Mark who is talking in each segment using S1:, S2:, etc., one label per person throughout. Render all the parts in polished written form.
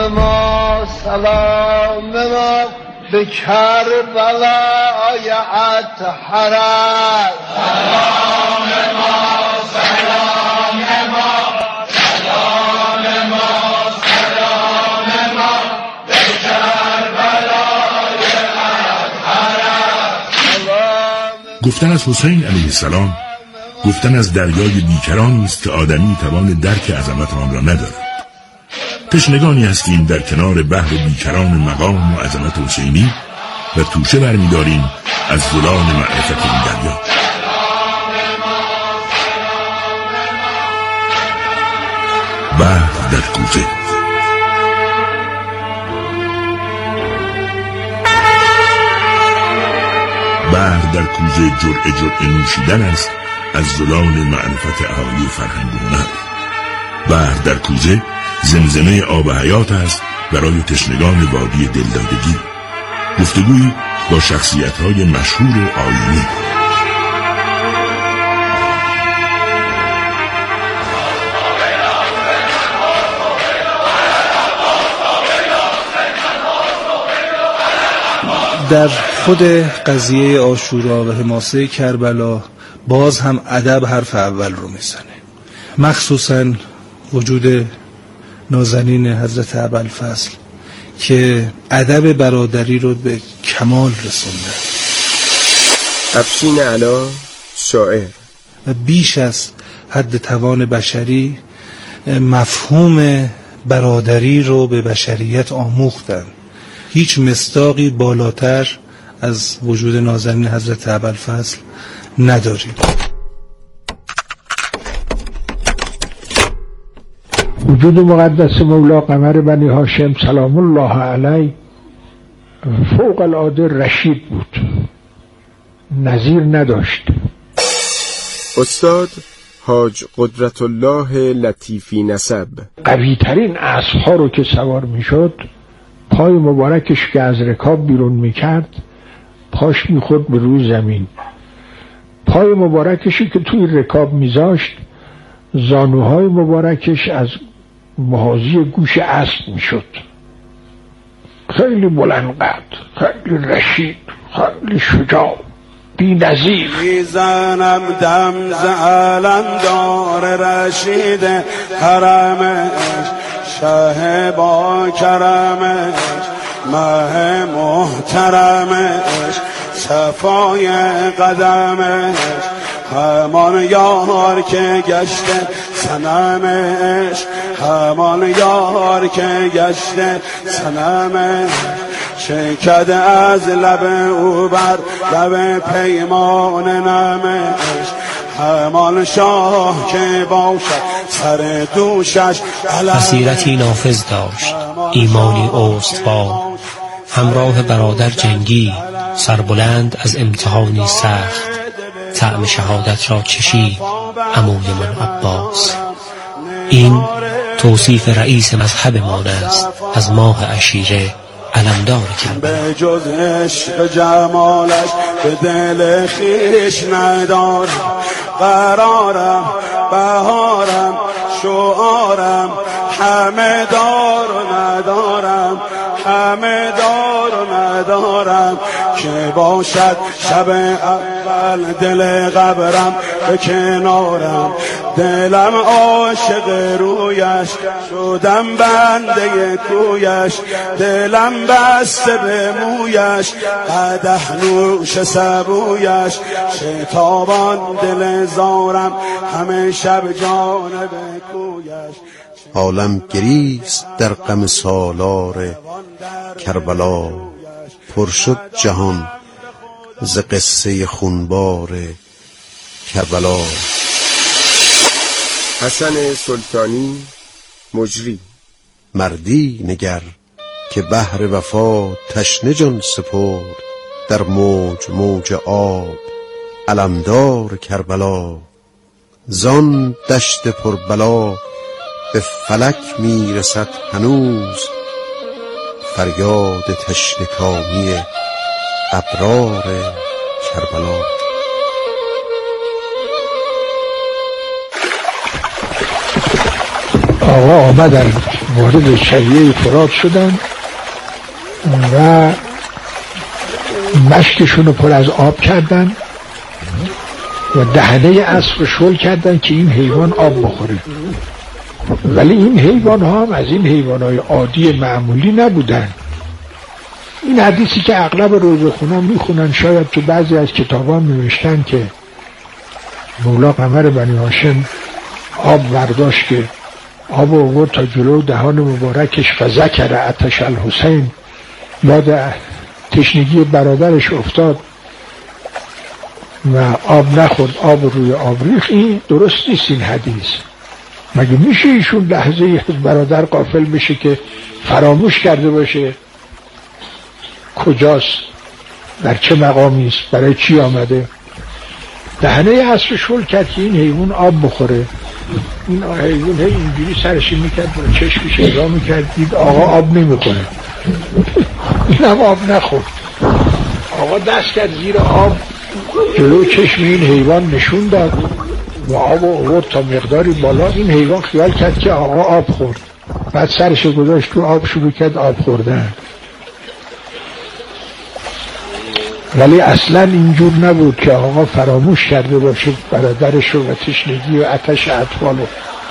S1: ما سلام ما به کربلای اطهر سلام ما سلام ما سلام ما سلام ما به کربلای اطهر.
S2: گفتن از حسین علیه السلام گفتن از دریای بیکرانی است که آدمی توان درک عظمت آن را ندارد. تشنگانی هستیم در کنار بحر بیکران مقام و عظمت حسینی و توشه برمی‌داریم از زلال معرفت این دریا. بحر در کوزه. بحر در کوزه جرعه نوشیدن است از زلال معرفت اهالی فرهنگ و هنر. بحر در کوزه زمزمه آب حیات است برای تشنگان وادی دلدادگی. گفتگویی با شخصیت‌های مشهور آیینی.
S3: در خود قضیه عاشورا و حماسه کربلا باز هم ادب حرف اول رو میزنه، مخصوصا وجود نازنین حضرت ابوالفضل که ادب برادری رو به کمال رسونده.
S4: افشین علا شاعر
S3: و بیش از حد توان بشری مفهوم برادری رو به بشریت آموختن. هیچ مصداقی بالاتر از وجود نازنین حضرت ابوالفضل نداریم.
S5: وجود مقدس مولا قمر بنی هاشم سلام الله علیه فوق العاده رشید بود، نظیر نداشت.
S4: استاد حاج قدرت الله لطیفی نسب
S5: قوی ترین اسب‌ها رو که سوار میشد پای مبارکش که از رکاب بیرون میکرد پاش میخورد به روی زمین. پای مبارکشی که توی رکاب میذاشت زانوهای مبارکش از محاذی گوش اسب میشد. خیلی بلند قد، خیلی رشید، خیلی شجاع، بی نظیر.
S6: میزنم دم زعلم دار رشید حرمش، شه با کرمش، مه محترمش، صفای قدمش، همان یار که گشته صنمش، همان یار که گشته صنمش، شکد از لب او بر لب پیمان نمش، همان شاه که باشد سر دوشش.
S7: بصیرتی نافذ داشت، ایمانی استوار، همراه برادر جنگی، سربلند از امتحانی سخت، طعم شهادت را چشید عموی من عباس. این توصیف رئیس مذهبمان است از ماه عشیره علمدار کربلا.
S6: به جز عشق جمالش به دل خویش ندارم قرارم، بهارم شعارم، همه دار و ندارم، همه دار و ندارم، که باشد شب اول دل قبرم به کنارم، دلم عاشق رویش شدم بنده کویش، دلم بسته به مویش قدح نوش سبویش، شتابان دل زارم همه شب جانب کویش.
S8: عالم گریست در غم سالار کربلا، پر شد جهان ز قصه خونبار کربلا.
S4: حسن سلطانی مجری
S8: مردی نگر که بحر وفا تشنه جان سپرد، در موج موج آب علمدار کربلا. زان دشت پربلا به فلک میرسد هنوز، فریاد تشنکامی ابرار کربلا.
S5: آقا آمدن وارد شریعه فرات شدن و مشکشون رو پر از آب کردن و دهنه اسب رو شل کردن که این حیوان آب بخوره. ولی این حیوان ها هم از این حیوان های عادی معمولی نبودن. این حدیثی که اغلب روزخونا میخونن، شاید تو بعضی از کتابان نوشتن که مولا قمر بنی هاشم آب برداشت که آب آورد تا جلو دهان مبارکش فذکر عطش الحسین، یاد تشنگی برادرش افتاد و آب نخورد، آب روی آب ریخت. این درست نیست این حدیث. مگه میشه ایشون لحظه از برادر غافل بشه که فراموش کرده باشه کجاست، در چه مقامی است، برای چی آمده؟ دهنه اسب شل کرد که این حیوان آب بخوره. این حیوان اینجوری سرشی میکرد و چشمش نگاه میکرد، دید آقا آب نمیکنه. این هم آب نخورد. آقا دست کرد زیر آب، جلو چشم این حیوان نشون داد و آب آورد تا مقداری بالا. این حیوان خیال کرد که آقا آب خورد، بعد سرش گذاشت تو آب، شروع کرد آب خوردن. ولی اصلا اینجور نبود که آقا فراموش کرده باشه برادرش و تشنگی و آتش اطفالو.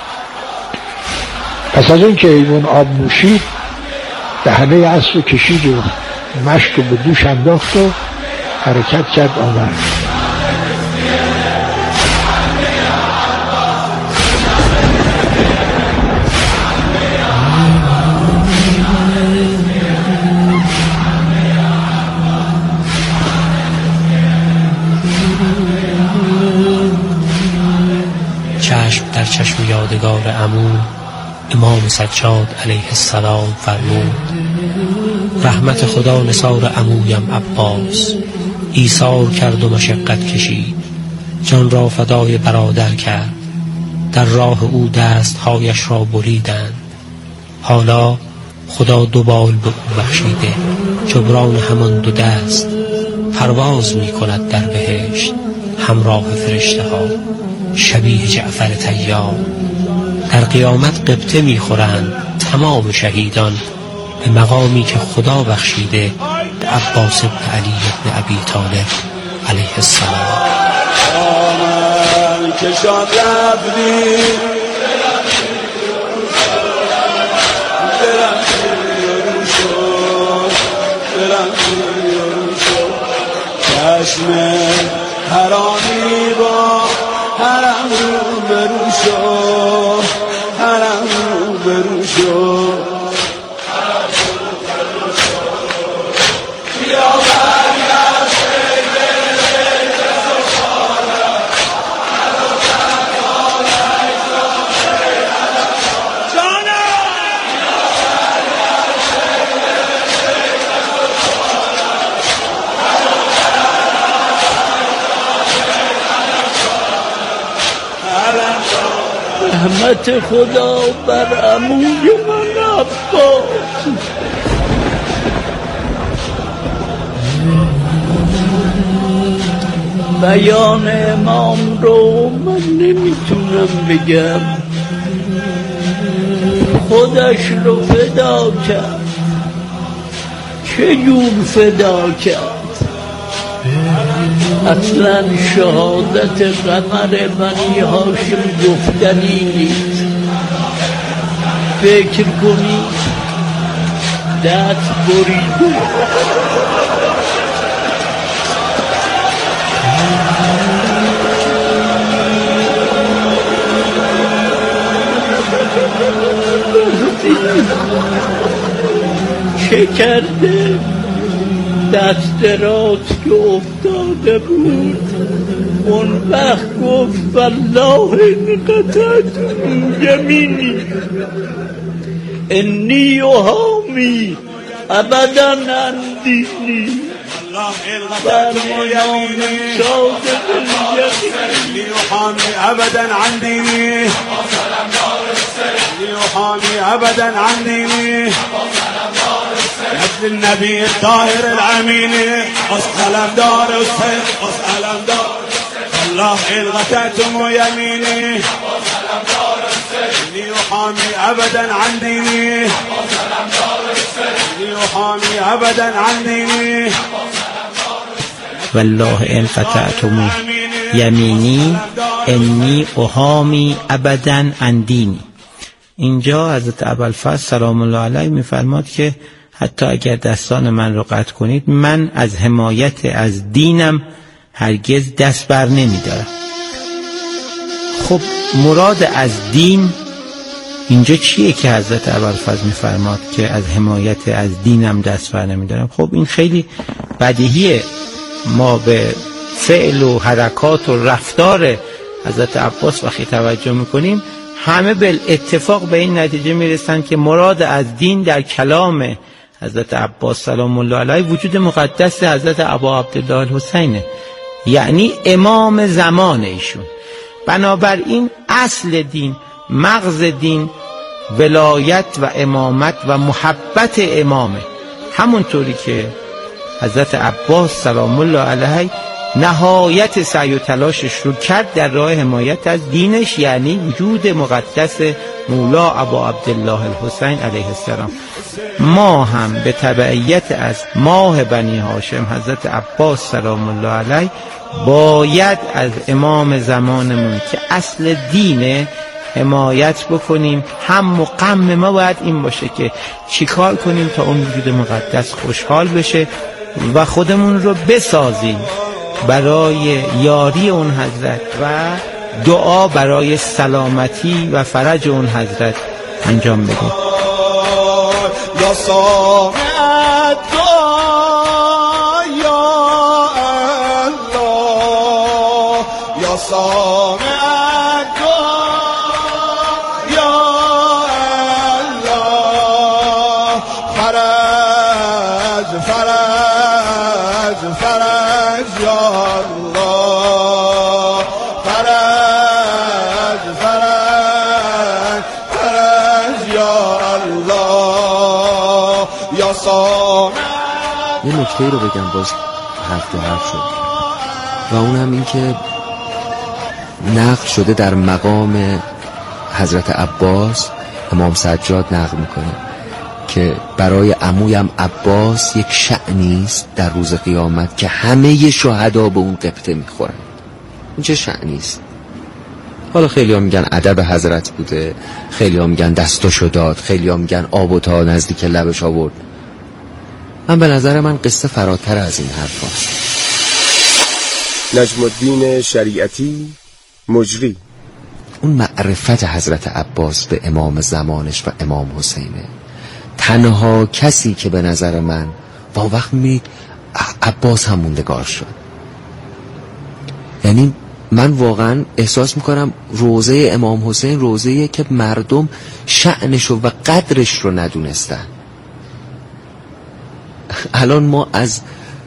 S5: پس از اون که حیوان آب نوشید، دهنه اسب کشید و مشک رو به دوش انداخت و حرکت کرد آمد.
S7: چشم در چشم یادگار عمو امام سجاد علیه السلام فرمود: رحمت خدا نثار عمویم عباس، ایثار کرد و مشقت کشید، جان را فدای برادر کرد، در راه او دستهایش را بریدند. حالا خدا دو بال به او بخشیده، جبران همان دو دست، پرواز می کند در بهشت همراه فرشته ها، شبیه جعفر طیار. در قیامت قبطه می خورند تمام شهیدان به مقامی که خدا بخشیده به عباس بن علی بن ابی طالب علیه السلام.
S6: آمن کشان لبنی چشم حرامی با حرم رو برو شو، حرم رو برو شو، بیا برگرد
S9: رحمت خدا بر عموی من عباس. بیان امام رو من نمیتونم بگم، خودش رو فدا کرد. چجور فدا کرد؟ اصلا شهادت قمر بنی هاشم گفتنی نیست. فکر کنی دست بریده، چه کرده؟ دست راست که افتاده بود اون وقت گفت والله ان قطعت یمینی انی احامی ابدا عن دینی بر امام صادق الیقین
S6: يحامي أبدا عن ديني، يحامي أبدا عن ديني، ابن النبي الطاهر العمين، أسألم دار السيف، أسألم دار الله إن غتتم يميني، يحامي أبدا عن ديني يحامي أبدا عن ديني
S10: والله ان قطعتم یمینی انی احامی ابدا عن دینی. اینجا حضرت ابوالفضل سلام الله علیه میفرماد که حتی اگر دستان من رو قطع کنید من از حمایت از دینم هرگز دست بر نمیدارم. خب مراد از دین اینجا چیه که حضرت ابوالفضل میفرماد که از حمایت از دینم دست بر نمیدارم؟ خب این خیلی بدیهیه. ما به فعل و حرکات و رفتار حضرت عباس وقتی توجه میکنیم همه به اتفاق به این نتیجه میرسن که مراد از دین در کلام حضرت عباس سلام الله علیه وجود مقدس حضرت ابا عبدالله الحسینه، یعنی امام زمان ایشون. بنابراین اصل دین، مغز دین ولایت و امامت و محبت امامه. همونطوری که حضرت عباس سلام الله علیه نهایت سعی و تلاشش رو کرد در راه حمایت از دینش، یعنی وجود مقدس مولا ابا عبدالله الحسین علیه السلام. ما هم به تبعیت از ماه بنی هاشم حضرت عباس سلام الله علیه باید از امام زمانمون که اصل دینه حمایت بکنیم. هم و غم ما باید این باشه که چیکار کنیم تا اون وجود مقدس خوشحال بشه و خودمون رو بسازیم برای یاری اون حضرت و دعا برای سلامتی و فرج اون حضرت انجام بدیم.
S1: یا سامع دعا یا الله، یا سامع دعا یا الله، فرج فرج فرج یا الله، فرج فرج فرج یا الله، یا سامع.
S11: یه نکته رو بگم باز حرف شد و اونم این که نقل شده در مقام حضرت عباس، امام سجاد نقل میکنه که برای عمویم عباس یک شأنی است در روز قیامت که همه شهدا به اون قبطه میخورن. این چه شأنی است؟ حالا خیلی ها میگن ادب حضرت بوده، خیلی ها میگن دستاشو داد، خیلی ها میگن آب و تا نزدیک لبش آورد. من به نظر من قصه فراتر از این حرف هست.
S4: نجم الدین شریعتی مجری.
S11: اون معرفت حضرت عباس به امام زمانش و امام حسینه. تنها کسی که به نظر من و وقت عباس هم موندگار شد. یعنی من واقعا احساس میکنم روضه امام حسین روضه‌ایه که مردم شأنش و قدرش رو ندونستن. الان ما از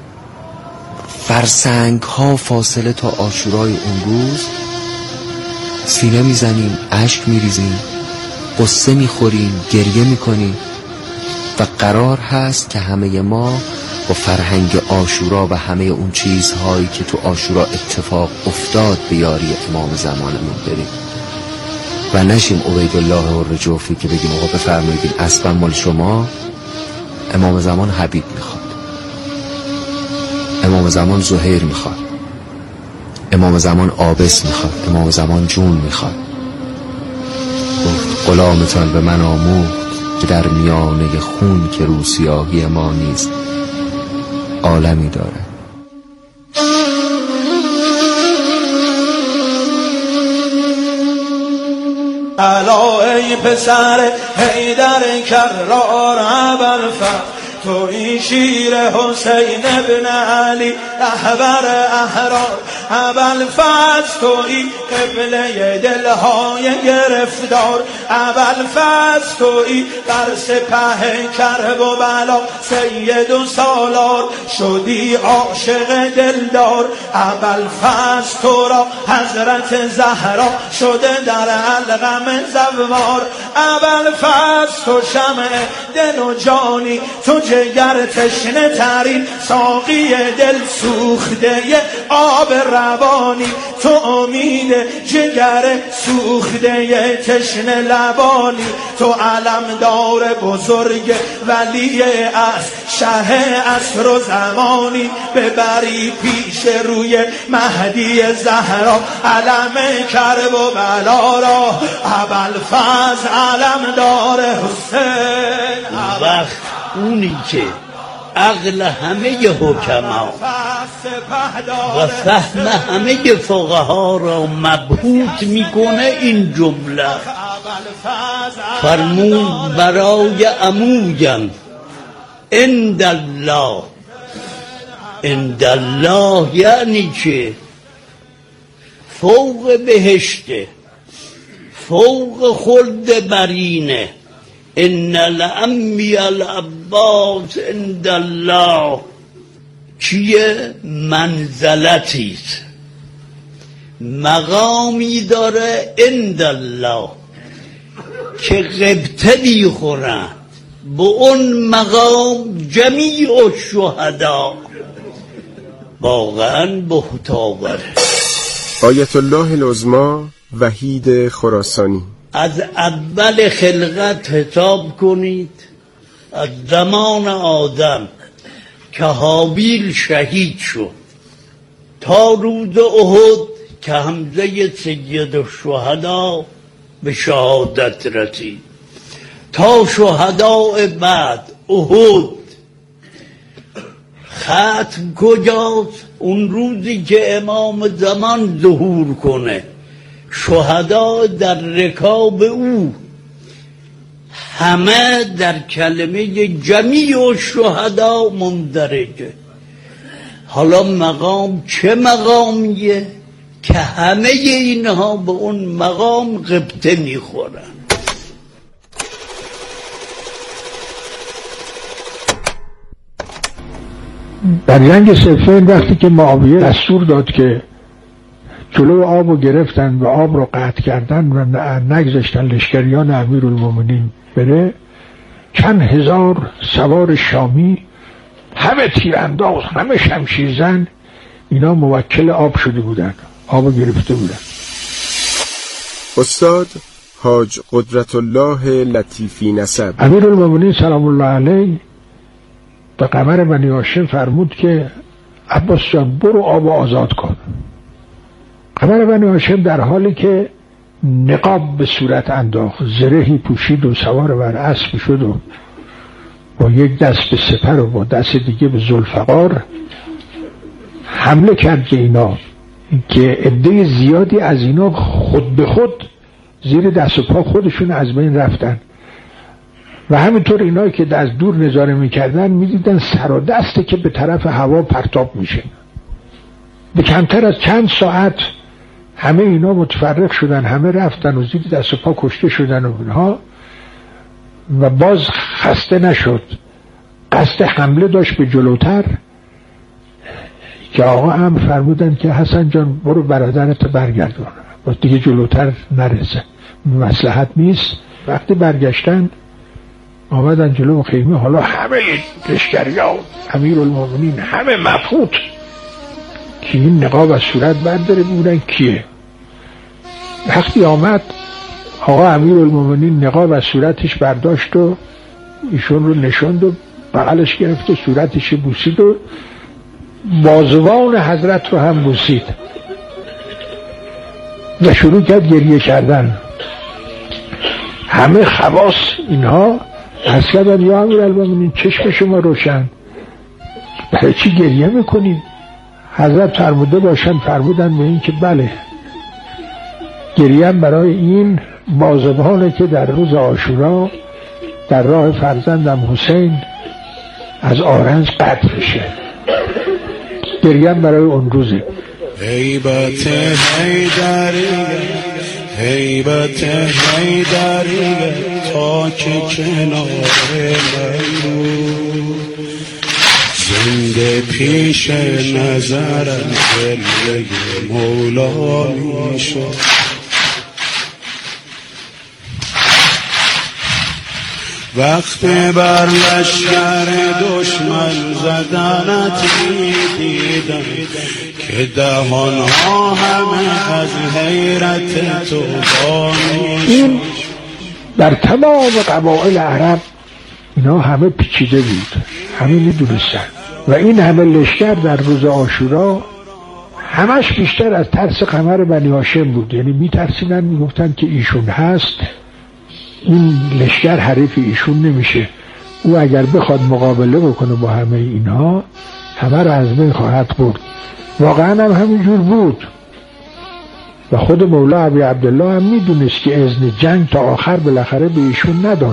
S11: فرسنگ ها فاصله تا عاشورای اون روز سینه میزنیم، اشک میریزیم، قصه میخوریم، گریه میکنیم و قرار هست که همه ما با فرهنگ عاشورا و همه اون چیزهایی که تو عاشورا اتفاق افتاد به یاری امام زمانمون بریم و نشیم عبیدالله الرجوفی که بگیم آقا بفرمایید این اسبم مال شما. امام زمان حبیب میخواد، امام زمان زهیر میخواد، امام زمان آبس میخواد، امام زمان جون میخواد. گفت غلامتان به من آموخت که در میانه خون که روسیاهی ما نیست عالمی داره.
S1: الا ای پسر حیدر کرار ابوالفضل، توی شیر حسین ابن علی رهبر احرار. ابوالفضل توی قبله دلهای گرفتار. ابوالفضل توی بر سپه کرب و بلا سید و سالار شدی عاشق دلدار. ابوالفضل تو را حضرت زهرا شده در علقم زوار. ابوالفضل تو شمع دل و جانی، تو جگر تشنه ترین ساقی دل سوخته آب روانی، تو امید جگر سوخته تشنه لبانی، تو علمدار بزرگ ولی از شه عصر و زمانی، ببری پیش روی مهدی زهرا علم کرب و بلا را، ابوالفضل علمدار حسین.
S9: وقت اونی که عقل همه حکما و فهم همه فقها را مبهوت میکنه این جمله فرمود برای عمویم عند الله. عند الله یعنی چه؟ فوق بهشته، فوق خلد برینه. ان لعمی العباس عند الله چیه؟ منزلتیست، مقامی داره عند الله که غبطه میخورن به اون مقام جمیع الشهدا. واقعا بهتاوره.
S4: آیت الله العظمی وحید خراسانی.
S9: از اول خلقت حساب کنید، از زمان آدم که هابیل شهید شد تا روز احد که حمزه سید الشهدا به شهادت رسید، تا شهداء بعد احد. ختم کجاست؟ اون روزی که امام زمان ظهور کنه، شهدا در رکاب او، همه در کلمه جمیع الشهدا مندرجه. حالا مقام چه مقامیه که همه اینها به اون مقام غبطه میخورن؟
S5: در جنگ صفین وقتی که معاویه دستور داد که جلو آب رو گرفتن و آب رو قطع کردن و نگذاشتن لشکریان امیرالمومنین بره، چند هزار سوار شامی، همه تیرانداز، همه شمشیرزن، اینا موکل آب شده بودن، آب رو گرفته بودن.
S4: استاد حاج قدرت الله لطیفی نسب
S5: امیرالمومنین سلام الله علیه به قمر بنی هاشم فرمود که عباس جان برو آب آزاد کن. قمر بنی هاشم در حالی که نقاب به صورت انداخت، زرهی پوشید و سوار بر اسب شد و با یک دست به سپر و با دست دیگه به ذوالفقار حمله کرد به اینا که عده زیادی از اینا خود به خود زیر دست و پا خودشون از بین رفتن و همینطور اینایی که از دور نظاره میکردن میدیدن سر و دسته که به طرف هوا پرتاب میشه. به کمتر از چند ساعت همه اینا متفرق شدن، همه رفتن و زیر دست و پا کشته شدن و اینها، و باز خسته نشد، قصد حمله داشت به جلوتر که آقا هم فرمودن که حسن جان برو برادرت برگردون، باز دیگه جلوتر نرسه، مصلحت نیست. وقتی برگشتن آمدن جلو خیمه، حالا همه لشکریان امیرالمومنین همه مبهوت که این نقاب از صورت برداره بودن کیه. وقتی آمد آقا امیرالمومنین نقاب از صورتش برداشت و ایشون رو نشاند و بغلش گرفت و صورتش بوسید و بازوان حضرت رو هم بوسید و شروع کرد گریه کردن. همه خواص اینها عرض کردن یا امیرالمومنین چشم شما روشن، برای چی گریه میکنید؟ حضرت فرموده باشن، فرمودن به این که بله، گریم برای این بازوانه که در روز عاشورا در راه فرزندم حسین از آرنج قطع میشه، گریم برای اون روزه.
S1: هیبت حیدریه، هیبت حیدریه، تا که کنار منو زنده پیش نظرم جلوه مولا میشد. وقتی بر لشکر دشمن زدنت میدیدم که دهانها همه از حیرت تو
S5: این در تمام قبایل عرب اینا همه پیچیده بود، همه میدونستن و این همه لشکر در روز عاشورا همش بیشتر از ترس قمر بنی هاشم بود. یعنی میترسیدن، میگفتن که ایشون هست، این لشکر حریف ایشون نمیشه، او اگر بخواد مقابله بکنه با همه اینها همه را از بین خواهد برد. واقعا هم همینجور بود و خود مولا ابی عبدالله هم میدونست که اذن جنگ تا آخر بالاخره به ایشون نداد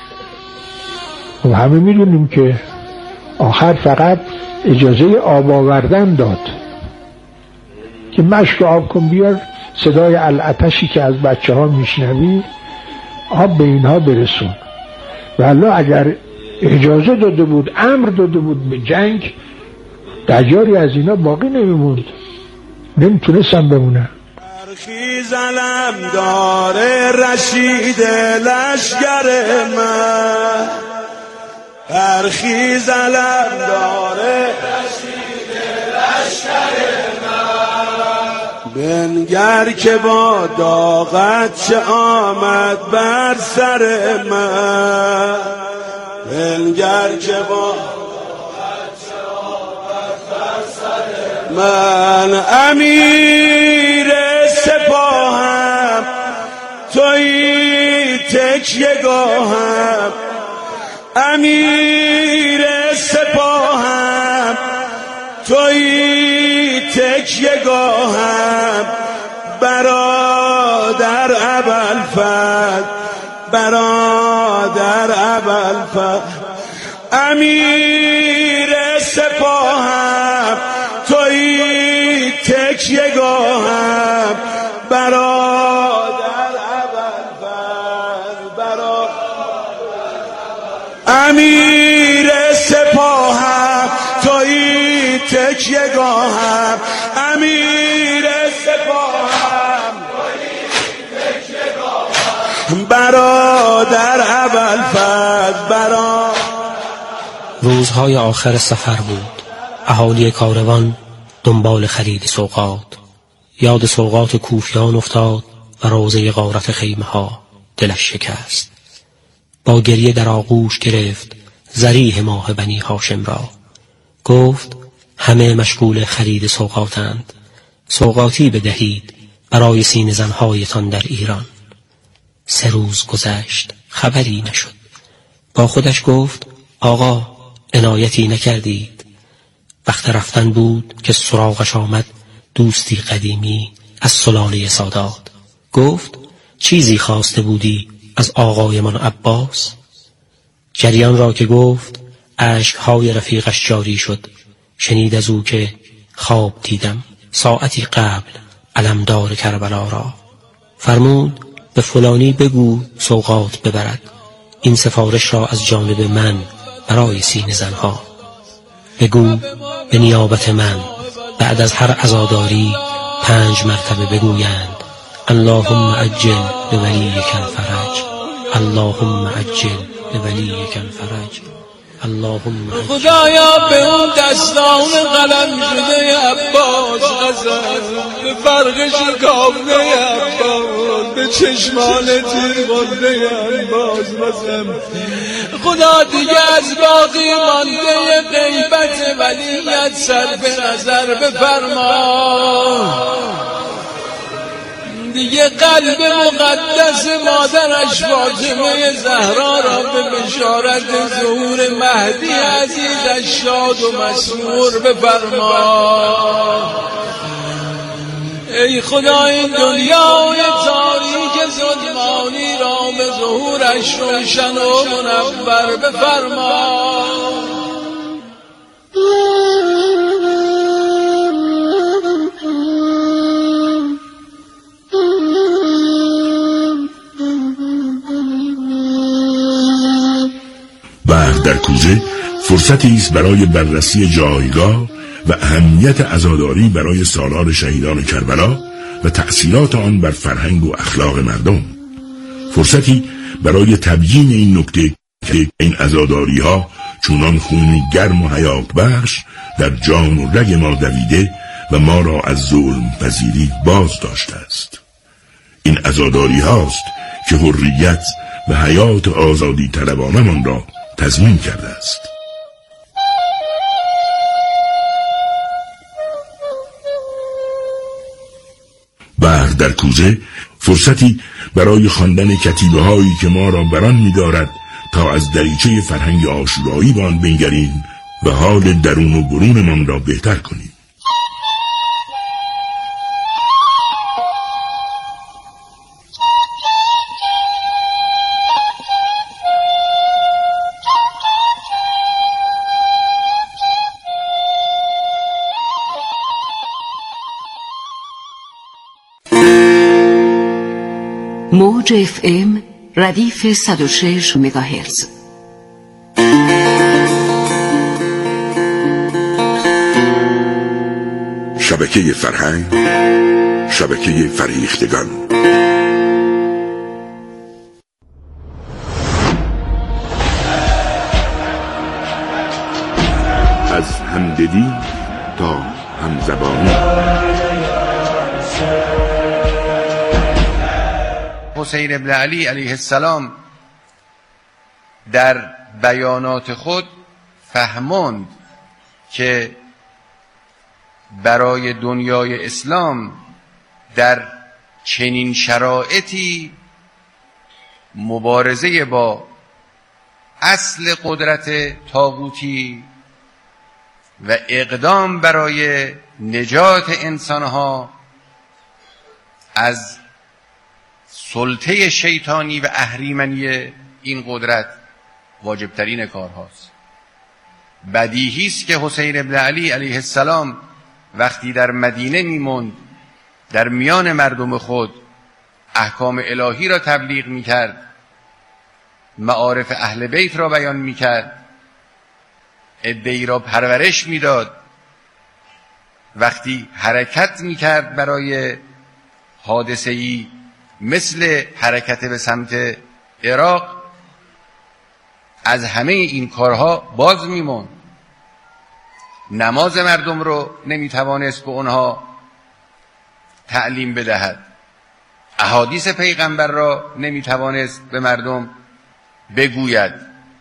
S5: و همه میدونیم که آخر فقط اجازه آب آوردن داد که مشک آب کن بیار، صدای العطشی که از بچه ها میشنوی آب به اینها برسون. و الله اگر اجازه داده بود، امر داده بود به جنگ، دجاری از اینا باقی نمیموند، نمیتونستن بمونن.
S1: برخیز علم داره رشید لشکر من، برخیز علم داره رشید لشکر من، بنگر که با داغت چه آمد بر سر من، بنگر که با من امیر سپاهم، تویی تکیه گاهم، امیر سپاهم، تویی تکیه گاهم، برادر ابوالفضل، برادر ابوالفضل، امیر سپاهم، تویی تکیه گاهم، برادر ابوالفضل، امیر سپاهم، تویی تکیه گاهم، امیر سپاهم، تویی تکیه گاهم، برادر ابوالفضل، برادر.
S7: روزهای آخر سفر بود. اهالی کاروان دنبال خرید سوغات. یاد سوغات کوفیان افتاد و روزه غارت خیمه ها دلش شکست. با گریه در آغوش گرفت ذریح ماه بنی هاشم را. گفت همه مشغول خرید سوغاتند، سوغاتی بدهید برای سینه زنهایتان در ایران. 3 روز گذشت، خبری نشد. با خودش گفت آقا عنایتی نکردید. وقت رفتن بود که سراغش آمد دوستی قدیمی از سلاله سادات. گفت چیزی خواسته بودی از آقای من عباس؟ جریان را که گفت اشکهای رفیقش جاری شد. شنید از او که خواب دیدم ساعتی قبل علمدار کربلا را. فرمود به فلانی بگو سوغات ببرد، این سفارش را از جانب من برای سینه زنها. بگو به نیابت من بعد از هر عزاداری 5 مرتبه بگویند اللهم عجل لولیک الفرج، اللهم عجل لولیک الفرج، اللهم عجل.
S12: خدایا به اون دستان قلم شده عباس قسم، به فرق شکافته عباس، به چشمان تیر برده عباس قسم. خدا دیگه از باقی مانده غیبت ولیت صرف نظر بفرما. دیگه قلب مقدس مادرش فاطمه زهرا را به بشارت ظهور مهدی عزیزش شاد و مسرور بفرما. ای خدا این دنیای تاریک ظلمانی را به ظهورش روشن و منور بفرما.
S2: بعد در کوزه فرصتی است برای بررسی جایگاه و اهمیت عزاداری برای سالار شهیدان کربلا و تأثیرات آن بر فرهنگ و اخلاق مردم. فرصتی برای تبیین این نکته که این عزاداری ها چونان خونی گرم و حیات بخش در جان و رگ ما دویده و ما را از ظلم پذیری باز داشته است. این عزاداری هاست که حریت و حیات آزادی طلبانه من را تضمین کرده است. بحر در کوزه فرصتی برای خواندن کتیبه هایی که ما را بران می دارد تا از دریچه فرهنگ عاشورایی به آن بنگریم و حال درون و برون من را بهتر کنیم.
S13: موج FM ردیف 106 مگاهرتز.
S2: شبکه فرهنگ، شبکه فریختگان. از همدلی تا همزبانی.
S14: حسین ابن علی علیه السلام در بیانات خود فهماند که برای دنیای اسلام در چنین شرایطی مبارزه با اصل قدرت طاغوتی و اقدام برای نجات انسانها از سلطه شیطانی و اهریمنی این قدرت واجبترین کارهاست. بدیهی است که حسین ابن علی علیه السلام وقتی در مدینه میموند، در میان مردم خود احکام الهی را تبلیغ میکرد، معارف اهل بیت را بیان میکرد، عده‌ای را پرورش میداد، وقتی حرکت میکرد برای حادثه‌ای مثل حرکت به سمت عراق، از همه این کارها باز میموند. نماز مردم رو نمیتوانست به اونها تعلیم بدهد، احادیث پیغمبر را نمیتوانست به مردم بگوید،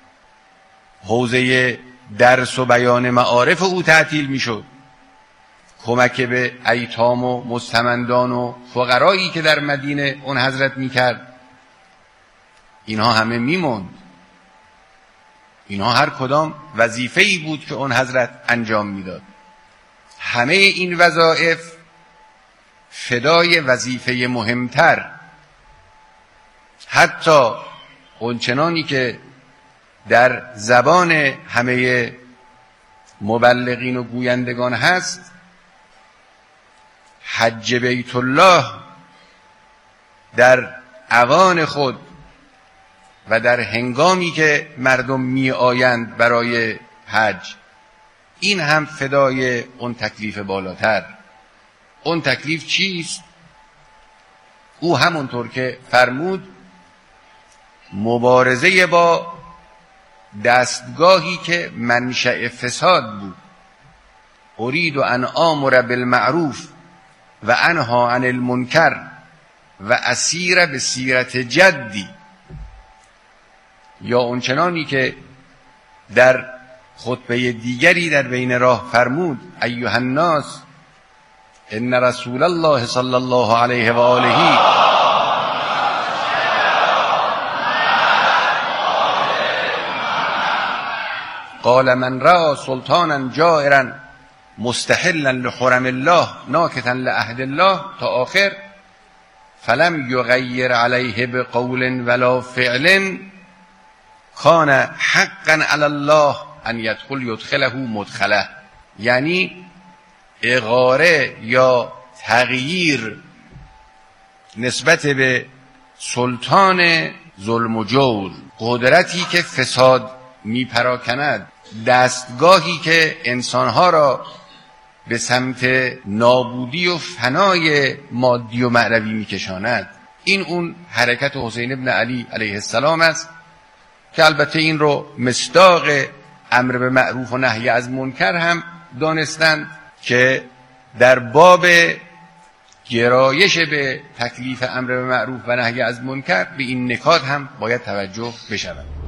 S14: حوزه درس و بیان معارف او تعطیل میشد. کمک به ایتام و مستمندان و فقرایی که در مدینه اون حضرت میکرد، اینها همه میموند. اینها هر کدام وظیفه‌ای بود که اون حضرت انجام میداد. همه این وظایف فدای وظیفه مهمتر، حتی اونچنانی که در زبان همه مبلغین و گویندگان هست، حج بیت الله در اوان خود و در هنگامی که مردم می آیند برای حج، این هم فدای اون تکلیف بالاتر. اون تکلیف چیست؟ او همونطور که فرمود مبارزه با دستگاهی که منشأ فساد بود. ارید ان آمر بالمعروف و انها عن المنکر و اسیر به سیرت جدی، یا اونچنانی که در خطبه دیگری در بین راه فرمود ایها الناس ان رسول الله صلی الله علیه و آله قال من رأى سلطانا جائرا مستحلا لحرم الله ناکتا لعهد الله تا آخر، فلم یغیر علیه بقول ولا فعل کان حقا علی الله ان یدخله مدخله. یعنی اغاره یا تغییر نسبت به سلطان ظلم و جور، قدرتی که فساد میپراکند، دستگاهی که انسانها را به سمت نابودی و فنای مادی و معنوی میکشاند، این اون حرکت حسین ابن علی علیه السلام است که البته این رو مصداق امر به معروف و نهی از منکر هم دانستند که در باب گرایش به تکلیف امر به معروف و نهی از منکر به این نکات هم باید توجه بشود.